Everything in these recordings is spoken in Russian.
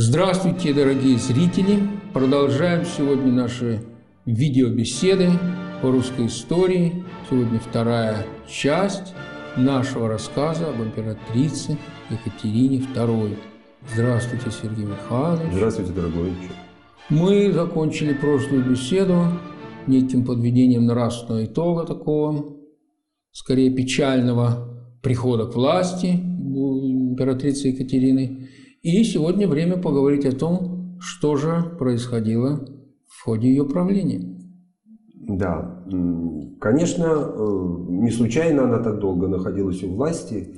Здравствуйте, дорогие зрители! Продолжаем сегодня наши видеобеседы по русской истории. Сегодня вторая часть нашего рассказа об императрице Екатерине II. Здравствуйте, Сергей Михайлович! Здравствуйте, дорогой. Мы закончили прошлую беседу неким подведением нравственного итога такого, скорее печального прихода к власти императрицы Екатерины. И сегодня время поговорить о том, что же происходило в ходе ее правления. Да, конечно, не случайно она так долго находилась у власти.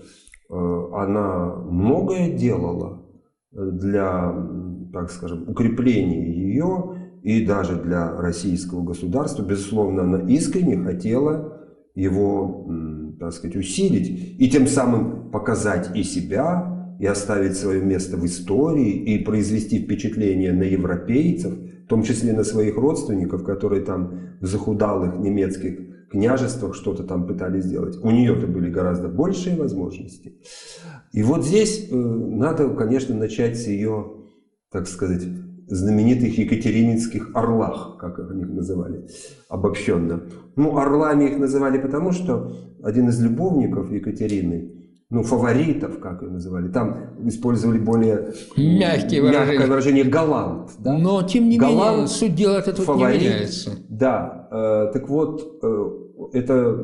Она многое делала для, так скажем, укрепления ее и даже для российского государства. Безусловно, она искренне хотела его, так сказать, усилить и тем самым показать и себя, и оставить свое место в истории, и произвести впечатление на европейцев, в том числе на своих родственников, которые там в захудалых немецких княжествах что-то там пытались сделать. У нее-то были гораздо большие возможности. И вот здесь надо, конечно, начать с ее, так сказать, знаменитых екатерининских орлах, как они их называли, обобщенно. Ну, орлами их называли потому, что один из любовников Екатерины, фаворитов, как ее называли, там использовали более мягкое выражение галант. Да? Но, тем не менее, суть дела от этого не меняется. Да, так вот, это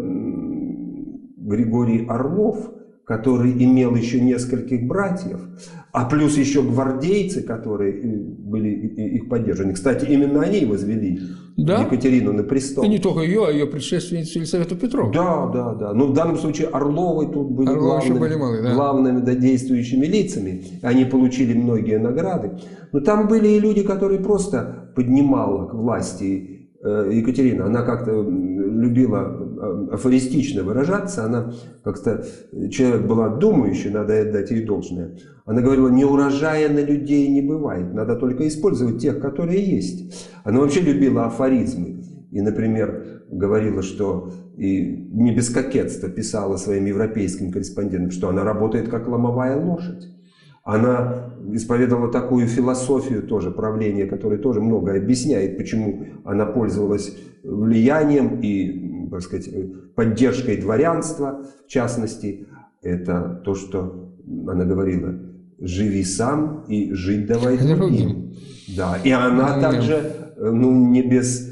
Григорий Орлов, который имел еще нескольких братьев, а плюс еще гвардейцы, которые были их поддержаны. Кстати, именно они возвели Екатерину на престол. И не только ее, а ее предшественницу Елизавету Петровну. Да. Но в данном случае Орловы тут были главными действующими лицами. Они получили многие награды. Но там были и люди, которые просто поднимала к власти Екатерина. Она как-то любила афористично выражаться. Она как-то, человек была думающий, надо отдать ей должное. Она говорила, не урожая на людей не бывает. Надо только использовать тех, которые есть. Она вообще любила афоризмы. И, например, говорила, что и не без кокетства писала своим европейским корреспондентам, что она работает как ломовая лошадь. Она исповедовала такую философию тоже правления, которая тоже многое объясняет, почему она пользовалась влиянием и, так сказать, поддержкой дворянства, в частности. Это то, что она говорила: живи сам и жить давай другим. Да. И она также, не без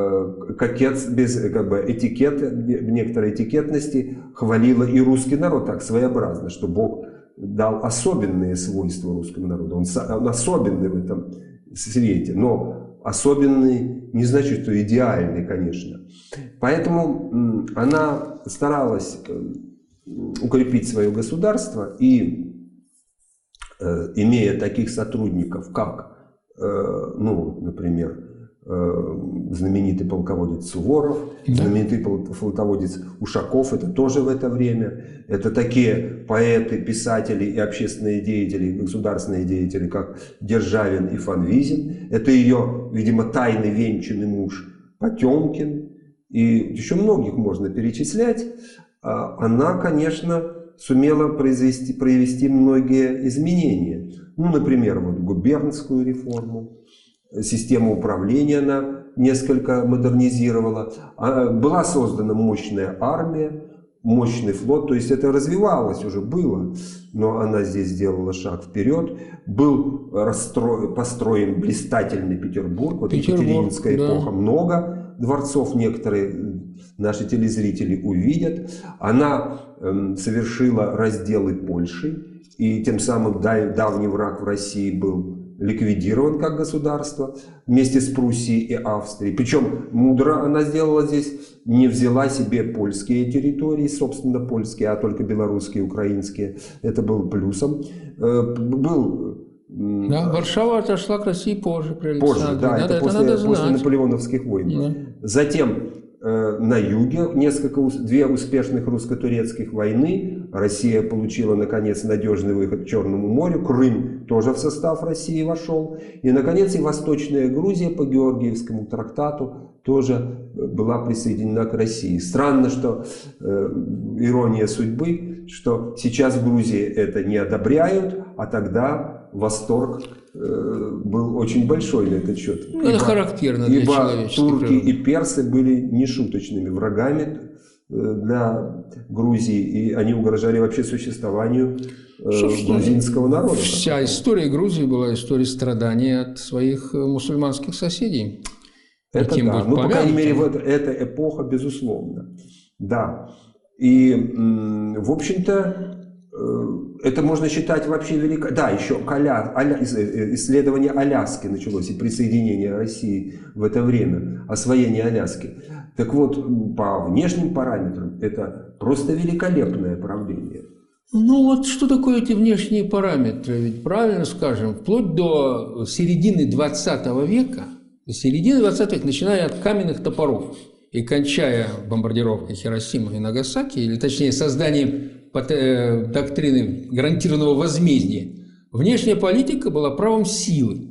некоторой этикетности хвалила и русский народ так своеобразно, что Бог дал особенные свойства русскому народу. Он особенный в этом свете, но особенный не значит, что идеальный, конечно. Поэтому она старалась укрепить свое государство и, имея таких сотрудников, как, например, знаменитый полководец Суворов, знаменитый флотоводец Ушаков, это тоже в это время. Это такие поэты, писатели и общественные деятели, государственные деятели, как Державин и Фанвизин. Это ее, видимо, тайный венчанный муж Потемкин. И еще многих можно перечислять. Она, конечно, сумела провести многие изменения. Например, губернскую реформу. Систему управления она несколько модернизировала. Была создана мощная армия, мощный флот. То есть это развивалось уже, было. Но она здесь сделала шаг вперед. Был построен блистательный Петербург. Вот екатерининская эпоха. Много дворцов, некоторые наши телезрители увидят. Она совершила разделы Польши. И тем самым давний враг в России был ликвидирован как государство вместе с Пруссией и Австрией. Причем мудро она сделала здесь, не взяла себе польские территории, собственно польские, а только белорусские, украинские. Это было плюсом. Варшава отошла к России позже. Позже, да, это после наполеоновских войн. Затем на юге две успешных русско-турецких войны Россия получила, наконец, надежный выход к Черному морю. Крым тоже в состав России вошел. И, наконец, и Восточная Грузия по Георгиевскому трактату тоже была присоединена к России. Странно, что ирония судьбы, что сейчас в Грузии это не одобряют, а тогда восторг был очень большой на этот счет. Это характерно для человеческой турки природы. и персы были нешуточными врагами для Грузии, и они угрожали вообще существованию грузинского народа. Вся история Грузии была историей страдания от своих мусульманских соседей. Это да. Ну, по крайней мере, эта эпоха, безусловно. Да. И, в общем-то, это можно считать вообще великой... Да, еще исследование Аляски началось и присоединение России в это время, освоение Аляски. Так вот, по внешним параметрам это просто великолепное правление. Ну вот что такое эти внешние параметры? Ведь правильно скажем, вплоть до середины 20 века, начиная от каменных топоров и кончая бомбардировкой Хиросимы и Нагасаки, или точнее созданием доктрины гарантированного возмездия, внешняя политика была правом силы.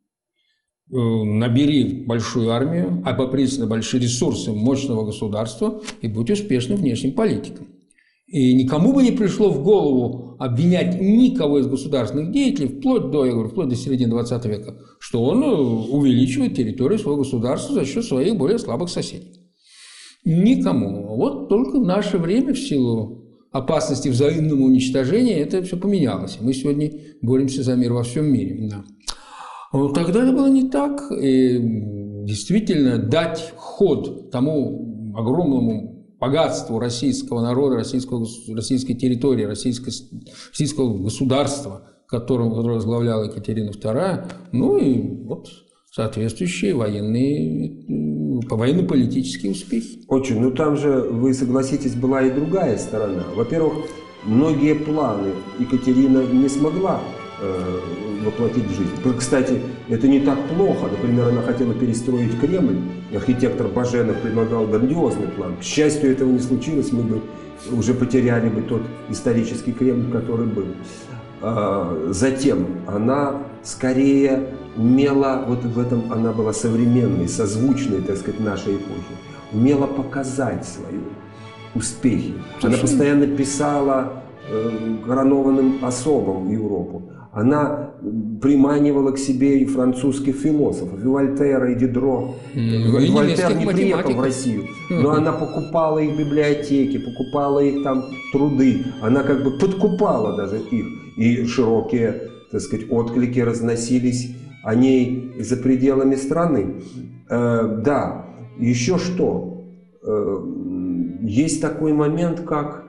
Набери большую армию, обопрись на большие ресурсы мощного государства и будь успешным внешним политиком. И никому бы не пришло в голову обвинять никого из государственных деятелей вплоть до середины 20 века, что он увеличивает территорию своего государства за счет своих более слабых соседей. Никому. Вот только в наше время в силу опасности взаимного уничтожения это все поменялось. Мы сегодня боремся за мир во всем мире. Да. Но тогда это было не так. И действительно дать ход тому огромному богатству российского народа, российской территории, российского государства, которое возглавляла Екатерина II, ну и вот соответствующие военно-политические успехи. Очень. Ну там же, вы согласитесь, была и другая сторона. Во-первых, многие планы Екатерина не смогла воплотить в жизнь. Кстати, это не так плохо. Например, она хотела перестроить Кремль. Архитектор Баженов предлагал грандиозный план. К счастью, этого не случилось. Мы бы уже потеряли бы тот исторический Кремль, который был. Затем она скорее умела, вот в этом она была современной, созвучной, так сказать, нашей эпохи, умела показать свои успехи. Она постоянно писала коронованным особам в Европу. Она приманивала к себе и французских философов, и Вольтера, и Дидро. Вольтер не приехал в Россию, но она покупала их библиотеки, покупала их там труды. Она как бы подкупала даже их. И широкие, так сказать, отклики разносились о ней за пределами страны. Да, еще что. Есть такой момент, как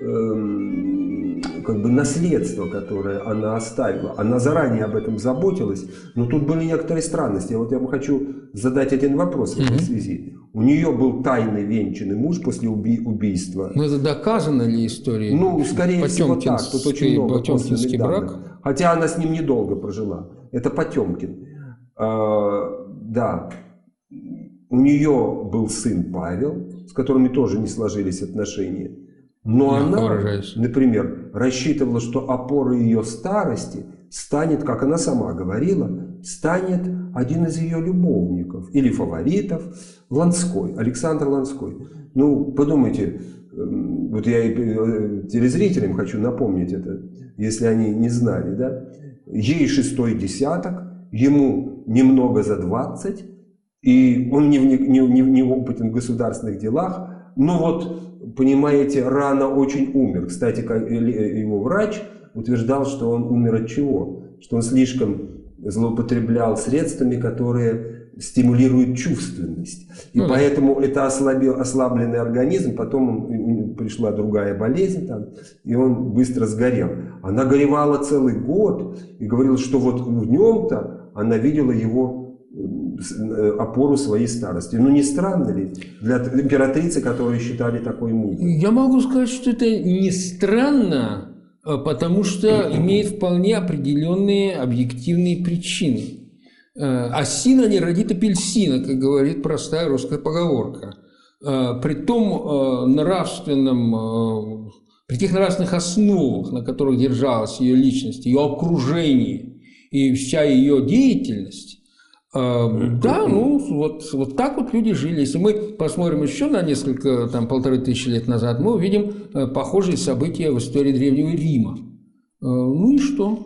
бы наследство, которое она оставила. Она заранее об этом заботилась, но тут были некоторые странности. Вот я бы хочу задать один вопрос в этой связи. У нее был тайный венчанный муж после убийства. Но это доказано ли историей? Ну, скорее всего так. Тут очень много Потемкинский брак. Хотя она с ним недолго прожила. Это Потемкин. Да. У нее был сын Павел, с которыми тоже не сложились отношения. Но она, например, рассчитывала, что опорой ее старости станет, как она сама говорила, станет один из ее любовников или фаворитов, Ланской, Александр Ланской. Ну, подумайте, вот я и телезрителям хочу напомнить это, если они не знали, да? Ей 6-й десяток, ему немного за 20, и он не опытен в государственных делах, но вот, понимаете, рано очень умер. Кстати, его врач утверждал, что он умер от чего? Что он слишком злоупотреблял средствами, которые стимулируют чувственность. И поэтому это ослабленный организм, потом пришла другая болезнь, там, и он быстро сгорел. Она горевала целый год и говорила, что вот в нем-то она видела его опору своей старости. Ну, не странно ли для императрицы, которую считали такой мудрой? Я могу сказать, что это не странно, потому что имеет вполне определенные объективные причины. Осина не родит апельсина, как говорит простая русская поговорка. При том нравственном при тех нравственных основах, на которых держалась ее личность, ее окружение и вся ее деятельность, да, ну вот так вот люди жили. Если мы посмотрим еще на несколько, там, 1500 лет назад, мы увидим похожие события в истории Древнего Рима. Ну и что?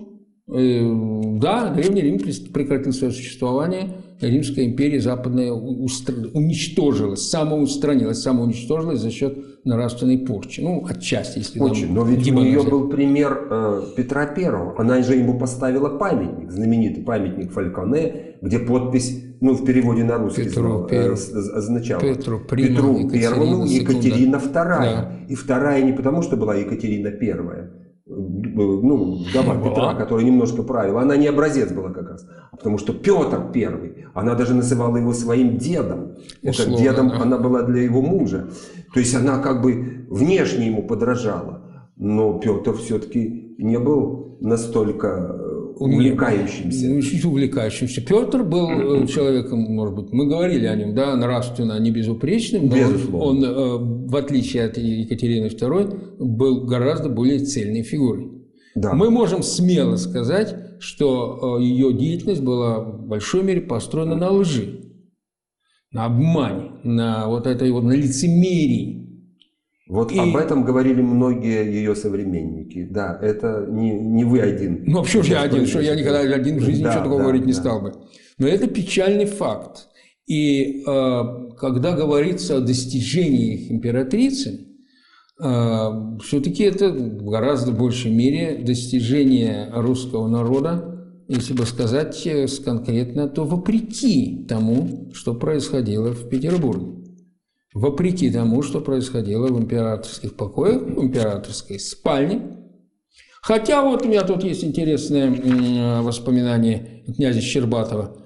Да, Древний Рим прекратил свое существование, Римская империя западная уничтожилась, самоустранилась, самоуничтожилась за счет нравственной порчи. Ну, отчасти, если очень. Но ведь у нее был пример Петра I. Она же ему поставила памятник, знаменитый памятник Фальконе, где подпись, ну, в переводе на русский означала Петру Первому Екатерина II. Да. И вторая не потому, что была Екатерина I, ну, вдова Петра, которая немножко правила, она не образец была как раз, а потому что Петр I, она даже называла его своим дедом. Условно, дедом да. она была для его мужа. То есть она как бы внешне ему подражала, но Петр все-таки не был настолько увлекающимся. Увлекающимся. Петр был человеком, может быть, мы говорили о нем, да, нравственно не безупречным, но безусловно. он, в отличие от Екатерины II, был гораздо более цельной фигурой. Да. Мы можем смело сказать, что ее деятельность была в большой мере построена на лжи, на обмане, на вот этой вот, на лицемерии. Вот об этом говорили многие ее современники. Да, это не вы один. Ну, а почему же я один? Что я никогда один в жизни ничего такого говорить не стал бы. Но это печальный факт. И когда говорится о достижениях императрицы, все-таки это в гораздо большей мере достижение русского народа, если бы сказать конкретно, то вопреки тому, что происходило в Петербурге. Вопреки тому, что происходило в императорских покоях, в императорской спальне. Хотя вот у меня тут есть интересное воспоминание князя Щербатова.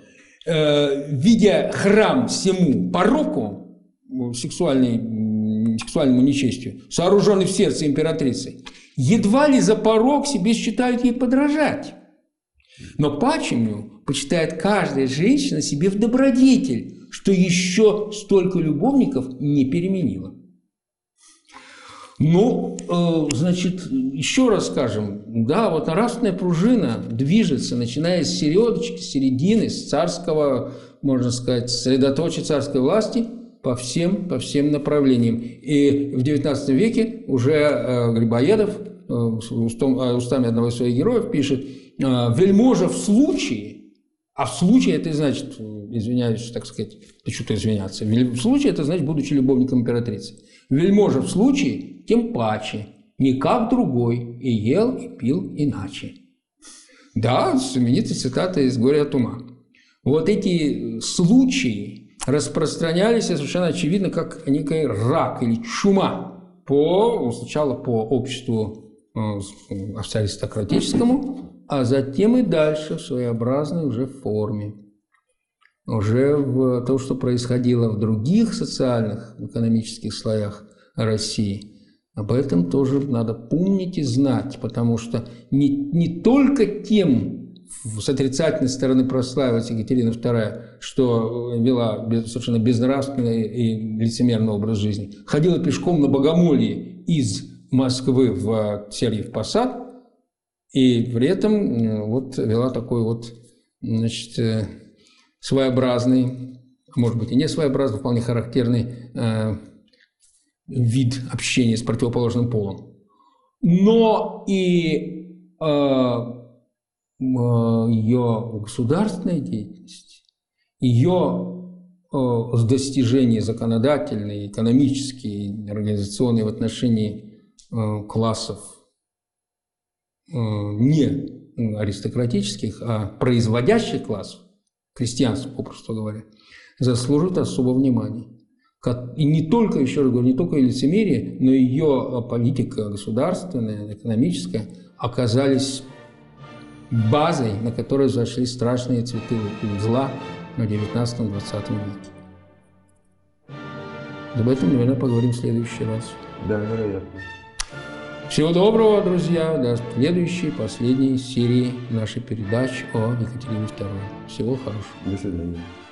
Видя храм всему пороку, сексуальному нечестию, сооруженный в сердце императрицы, едва ли за порок себе считают ей подражать. Но пачемью почитает каждая женщина себе в добродетель, что еще столько любовников не переменило. Ну, значит, еще раз скажем, да, вот нравственная пружина движется, начиная с середины, с царского, можно сказать, средоточия царской власти по всем направлениям. И в XIX веке уже Грибоедов устами одного из своих героев пишет: «Вельможа в случае». А в случае это значит, извиняюсь, так сказать, что-то извиняться. В случае это значит, будучи любовником императрицы. Вельможа в случае, тем паче, не как другой, и ел, и пил иначе. Да, знаменитая цитата из «Горя от ума». Вот эти случаи распространялись совершенно очевидно как некий рак или чума сначала по обществу аристократическому, а затем и дальше в своеобразной уже форме. Уже в том, что происходило в других социальных, экономических слоях России. Об этом тоже надо помнить и знать, потому что не только тем с отрицательной стороны прославилась Екатерина II, что вела совершенно безнравственный и лицемерный образ жизни, ходила пешком на богомолье из Москвы в Сергиев Посад, и при этом вот вела такой вот, значит, своеобразный, может быть и не своеобразный, вполне характерный вид общения с противоположным полом. Но и ее государственная деятельность, ее достижения законодательные, экономические, организационные в отношении классов не аристократических, а производящих классов, крестьянство, попросту говоря, заслуживает особого внимания. И не только, еще раз говорю, не только лицемерие, но и ее политика государственная, экономическая оказались базой, на которой взошли страшные цветы зла на 19-20 веке. Об этом, наверное, поговорим в следующий раз. Да, вероятно. Всего доброго, друзья, до следующей, последней серии нашей передачи о Екатерине II. Всего хорошего. До свидания.